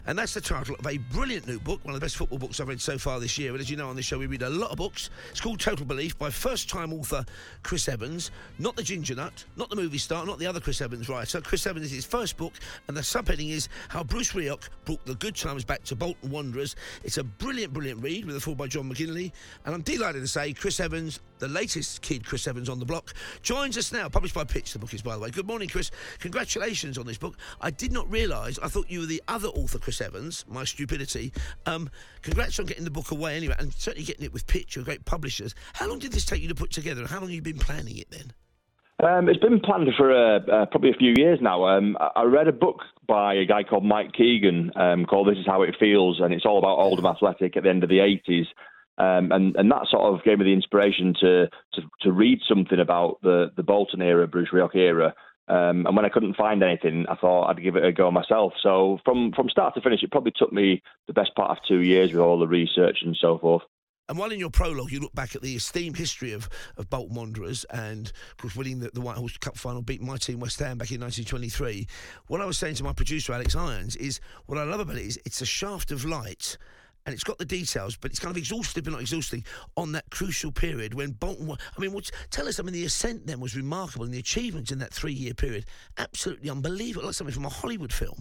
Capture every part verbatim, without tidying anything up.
And that's the title of a brilliant new book, one of the best football books I've read so far this year. And as you know, on this show, we read a lot of books. It's called Total Belief by first-time author Chris Evans. Not the Ginger Nut, not the movie star, not the other Chris Evans writer. Chris Evans is his first book, and the subheading is How Bruce Rioch Brought the Good Times Back to Bolton Wanderers. It's a brilliant, brilliant read with a foreword by John McGinley. And I'm delighted to say Chris Evans, the latest kid Chris Evans on the block, joins us now. Published by Pitch, the book is, by the way. Good morning, Chris. Congratulations on this book. I did not realise, I thought you were the other author, Chris Evans, my stupidity. Um, congrats on getting the book away anyway, and certainly getting it with Pitch, you're great publishers. How long did this take you to put together, and how long have you been planning it then? Um, it's been planned for uh, uh, probably a few years now. Um, I read a book by a guy called Mike Keegan um, called This Is How It Feels, and it's all about Oldham Athletic at the end of the eighties. Um, and, and that sort of gave me the inspiration to to, to read something about the, the Bolton era, Bruce Rioch era. Um, and when I couldn't find anything, I thought I'd give it a go myself. So from, from start to finish, it probably took me the best part of two years with all the research and so forth. And while in your prologue, you look back at the esteemed history of, of Bolton Wanderers and, of course, winning the, the White Horse Cup final, beating my team West Ham back in nineteen twenty-three, what I was saying to my producer, Alex Irons, is what I love about it is it's a shaft of light. And it's got the details, but it's kind of exhaustive but not exhausting on that crucial period when Bolton... I mean, what, tell us, I mean, the ascent then was remarkable, and the achievements in that three-year period, absolutely unbelievable, like something from a Hollywood film.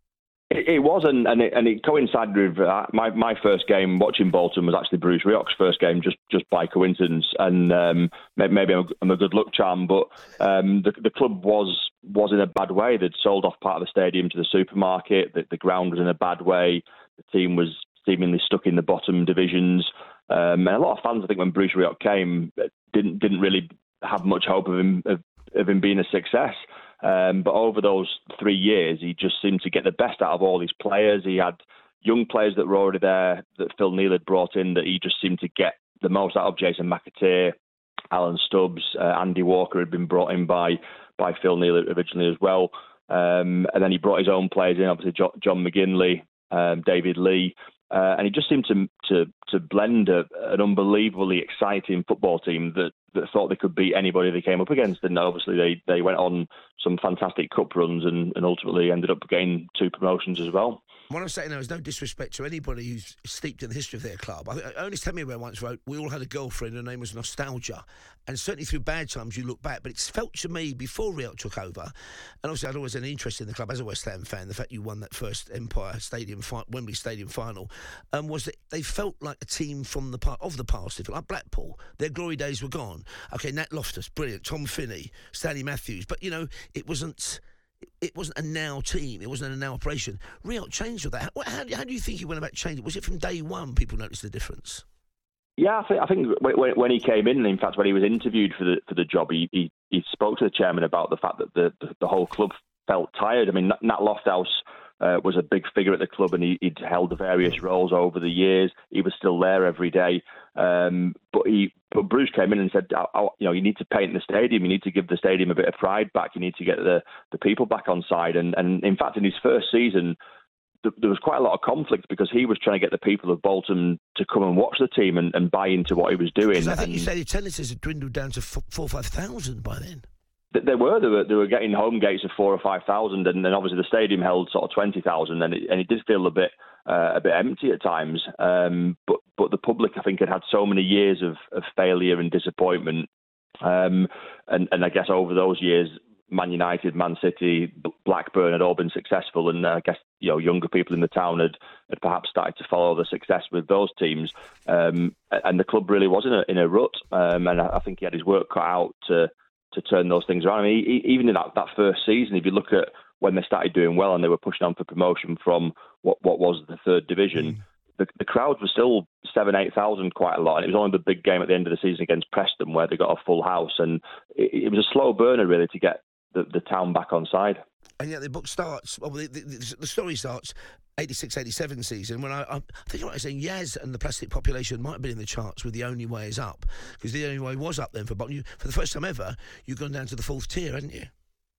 It, it was, and, and, it, and it coincided with... Uh, my, my first game watching Bolton was actually Bruce Rioch's first game, just, just by coincidence, and um, maybe I'm a, I'm a good luck charm, but um, the, the club was was in a bad way. They'd sold off part of the stadium to the supermarket, the, the ground was in a bad way, the team was seemingly stuck in the bottom divisions. Um, and a lot of fans, I think, when Bruce Rioch came, didn't didn't really have much hope of him of, of him being a success. Um, but over those three years, he just seemed to get the best out of all these players. He had young players that were already there that Phil Neal had brought in that he just seemed to get the most out of. Jason McAteer, Alan Stubbs, uh, Andy Walker had been brought in by by Phil Neal originally as well. Um, and then he brought his own players in, obviously jo- John McGinley, um, David Lee. Uh, and he just seemed to to to blend a, an unbelievably exciting football team that, that thought they could beat anybody they came up against. And obviously they, they went on some fantastic cup runs and, and ultimately ended up getting two promotions as well. What I'm saying now is no disrespect to anybody who's steeped in the history of their club. I think Ernest Hemingway once wrote, we all had a girlfriend, her name was Nostalgia. And certainly through bad times you look back, but it's felt to me before Rioch took over, and obviously I'd always had an interest in the club as a West Ham fan, the fact you won that first Empire Stadium, fi- Wembley Stadium final, um, was that they felt like a team from the part of the past, if you like. Blackpool, their glory days were gone. Okay, Nat Loftus, brilliant, Tom Finney, Stanley Matthews, but you know, it wasn't... It wasn't a now team. It wasn't a now operation. Rioch changed all that. How, how, how do you think he went about changing it? Was it from day one people noticed the difference? Yeah, I think, I think when, when he came in, in fact, when he was interviewed for the for the job, he, he, he spoke to the chairman about the fact that the, the, the whole club felt tired. I mean, Nat Lofthouse uh, was a big figure at the club, and he, he'd held various roles over the years. He was still there every day. Um, but he, but Bruce came in and said, oh, oh, you know, you need to paint the stadium. You need to give the stadium a bit of pride back. You need to get the, the people back on side. And, and in fact, in his first season, th- there was quite a lot of conflict because he was trying to get the people of Bolton to come and watch the team and, and buy into what he was doing. I think and you said the attendances had dwindled down to f- four or five thousand by then. They were, they were, they were getting home gates of four or five thousand, and then obviously the stadium held sort of twenty thousand, and it, and it did feel a bit, uh, a bit empty at times. Um, but, but the public, I think, had had so many years of, of failure and disappointment, um, and, and I guess over those years, Man United, Man City, Blackburn had all been successful, and uh, I guess you know younger people in the town had, had perhaps started to follow the success with those teams, um, and the club really was in a in a rut, um, and I, I think he had his work cut out to. to turn those things around. I mean, he, even in that, that first season, if you look at when they started doing well and they were pushing on for promotion from what, what was the third division, mm. the, the crowd was still seven, eight thousand quite a lot. And it was only the big game at the end of the season against Preston where they got a full house. And it, it was a slow burner, really, to get the, the town back on side. And yet the book starts, well, the, the, the story starts eighty-six eighty-seven season when I, I, I think what I was saying, Yaz and the Plastic Population might have been in the charts with The Only Way Is Up, because The Only Way was up then for Bolton. You, for the first time ever, you've gone down to the fourth tier, hadn't you?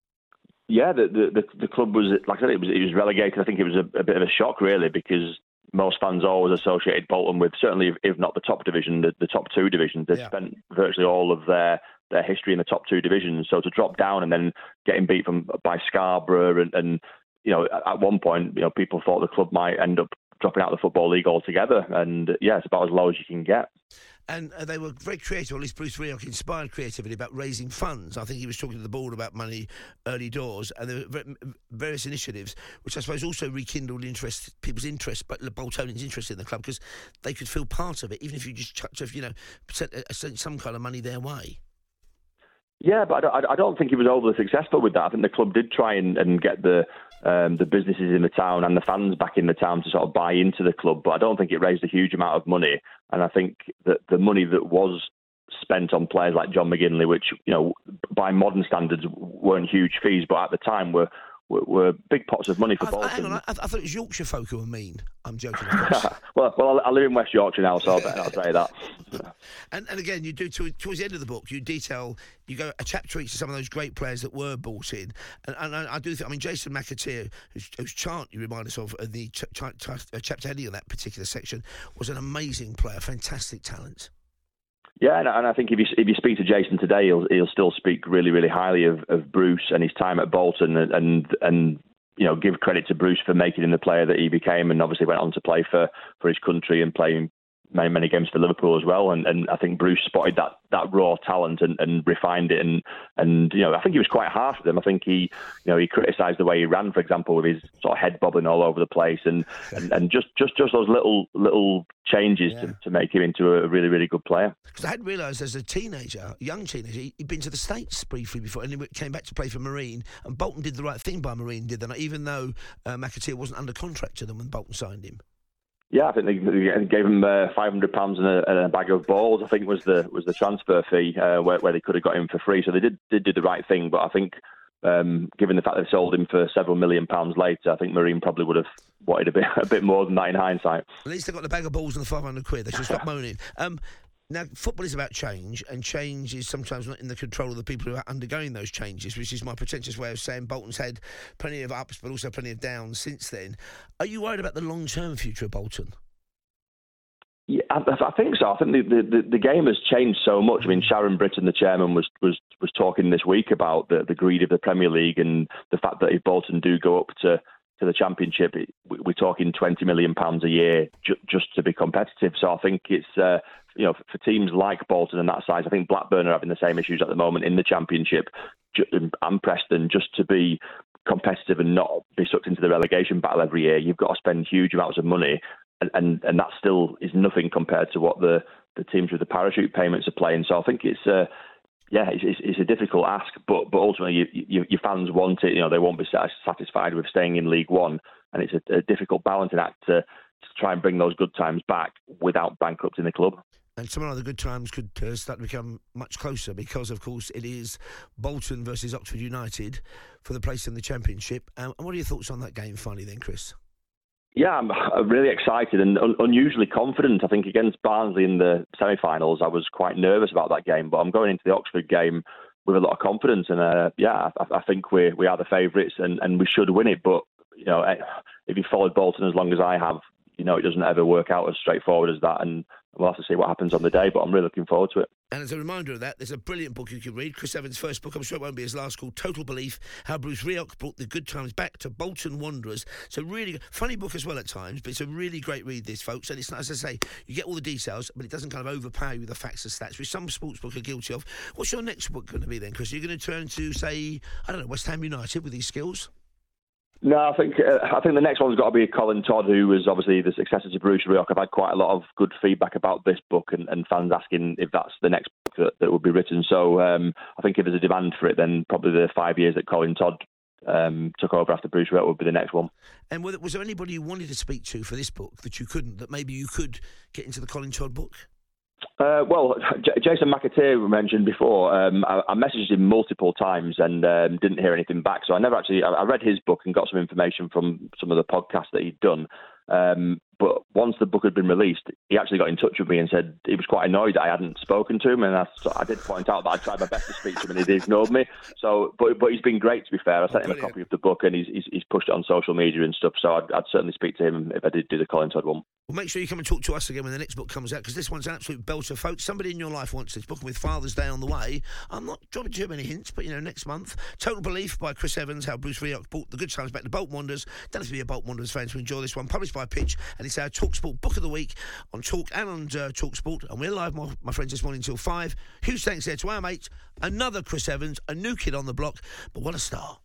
Yeah, the the, the, the club was, like I said, it was, it was relegated. I think it was a, a bit of a shock, really, because most fans always associated Bolton with, certainly if, if not the top division, the, the top two divisions. They'd yeah. spent virtually all of their their history in the top two divisions. So to drop down and then getting beat from by Scarborough and, and you know, at one point, you know, people thought the club might end up dropping out of the Football League altogether. And yeah, it's about as low as you can get. And uh, they were very creative, or at least Bruce Rioch inspired creativity about raising funds. I think he was talking to the board about money early doors, and there were various initiatives, which I suppose also rekindled interest, people's interest, but the Boltonians' interest in the club, because they could feel part of it, even if you just chucked, you know, sent, uh, sent some kind of money their way. Yeah, but I don't, I don't think he was overly successful with that. I think the club did try and, and get the um, the businesses in the town and the fans back in the town to sort of buy into the club, but I don't think it raised a huge amount of money. And I think that the money that was spent on players like John McGinley, which, you know, by modern standards weren't huge fees, but at the time were were, were big pots of money for I, Bolton. Hang on, I, I thought it was Yorkshire folk who were mean. I'm joking, of course. well, well, I live in West Yorkshire now, so I better not say that. and, and again, you do to, towards the end of the book, you detail, you go a chapter each of some of those great players that were brought in, and, and I, I do think, I mean, Jason McAteer, whose, whose chart you remind us of, uh, the ch- ch- ch- chapter heading of that particular section, was an amazing player, fantastic talent. Yeah, and, and I think if you if you speak to Jason today, he'll he'll still speak really really highly of, of Bruce and his time at Bolton, and, and and you know, give credit to Bruce for making him the player that he became, and obviously went on to play for, for his country and playing many many games for Liverpool as well. And, and I think Bruce spotted that, that raw talent and, and refined it. And and you know, I think he was quite harsh with him. I think he you know he criticised the way he ran, for example, with his sort of head bobbing all over the place, and, and, and just, just just those little little changes yeah. to, to make him into a really really good player. Because I hadn't realised as a teenager, a young teenager, he'd been to the States briefly before, and he came back to play for Marine. And Bolton did the right thing by Marine, did they not? Even though uh, McAteer wasn't under contract to them when Bolton signed him. Yeah, I think they gave him uh, five hundred pounds and a, and a bag of balls. I think was the was the transfer fee uh, where, where they could have got him for free. So they did did do the right thing. But I think, um, given the fact they sold him for several million pounds later, I think Marine probably would have wanted a bit a bit more than that in hindsight. At least they got the bag of balls and the five hundred quid. They should stop moaning. Um, Now, football is about change, and change is sometimes not in the control of the people who are undergoing those changes, which is my pretentious way of saying Bolton's had plenty of ups, but also plenty of downs since then. Are you worried about the long-term future of Bolton? Yeah, I, I think so. I think the, the, the game has changed so much. I mean, Sharon Britton, the chairman, was was was talking this week about the, the greed of the Premier League and the fact that if Bolton do go up to, to the Championship, it, we're talking twenty million pounds a year ju- just to be competitive. So I think it's, uh, you know, for teams like Bolton and that size, I think Blackburn are having the same issues at the moment in the Championship, and Preston, just to be competitive and not be sucked into the relegation battle every year. You've got to spend huge amounts of money. And, and and that still is nothing compared to what the, the teams with the parachute payments are playing. So I think it's uh, yeah, it's, it's, it's a difficult ask, but but ultimately you, you, your fans want it. You know, they won't be satisfied with staying in League One, and it's a, a difficult balancing act to, to try and bring those good times back without bankrupting the club. And some of the good times could uh, start to become much closer because, of course, it is Bolton versus Oxford United for the place in the Championship. Um, and what are your thoughts on that game finally then, Chris? Yeah, I'm really excited and un- unusually confident. I think against Barnsley in the semi-finals, I was quite nervous about that game, but I'm going into the Oxford game with a lot of confidence. And uh, yeah, I, I think we we are the favourites and, and we should win it. But you know, if you followed Bolton as long as I have, you know, it doesn't ever work out as straightforward as that. And we'll have to see what happens on the day, but I'm really looking forward to it. And as a reminder of that, there's a brilliant book you can read, Chris Evans' first book, I'm sure it won't be his last, called Total Belief, How Bruce Rioch Brought the Good Times Back to Bolton Wanderers. It's a really funny book as well at times, but it's a really great read, this, folks. And it's not, as I say, you get all the details, but it doesn't kind of overpower you with the facts and stats, which some sports books are guilty of. What's your next book going to be then, Chris? Are you going to turn to, say, I don't know, West Ham United with these skills? No, I think uh, I think the next one's got to be Colin Todd, who was obviously the successor to Bruce Rioch. I've had quite a lot of good feedback about this book, and, and fans asking if that's the next book that, that would be written. So um, I think if there's a demand for it, then probably the five years that Colin Todd um, took over after Bruce Rioch would be the next one. And was there anybody you wanted to speak to for this book that you couldn't, that maybe you could get into the Colin Todd book? Uh, well, J- Jason McAteer we mentioned before. Um, I, I messaged him multiple times and um, didn't hear anything back. So I never actually. I, I read his book and got some information from some of the podcasts that he'd done. Um, But once the book had been released, he actually got in touch with me and said he was quite annoyed that I hadn't spoken to him. And I, so I did point out that I tried my best to speak to him and he ignored me. So, but but he's been great, to be fair. I sent oh, him a copy of the book and he's, he's he's pushed it on social media and stuff. So I'd, I'd certainly speak to him if I did do the Colin Todd one. Well, make sure you come and talk to us again when the next book comes out, because this one's an absolute belter, folks. Somebody in your life wants this book, and with Father's Day on the way, I'm not dropping too many hints, but, you know, next month, Total Belief by Chris Evans, how Bruce Rioch brought the good times back to Bolton Wanderers. Don't have to be a Bolton Wanderers fan to enjoy this one. Published by Pitch, and it's our TalkSport Book of the Week on Talk and on uh, TalkSport. And we're live, my, my friends, this morning until five. Huge thanks there to our mate, another Chris Evans, a new kid on the block, but what a star.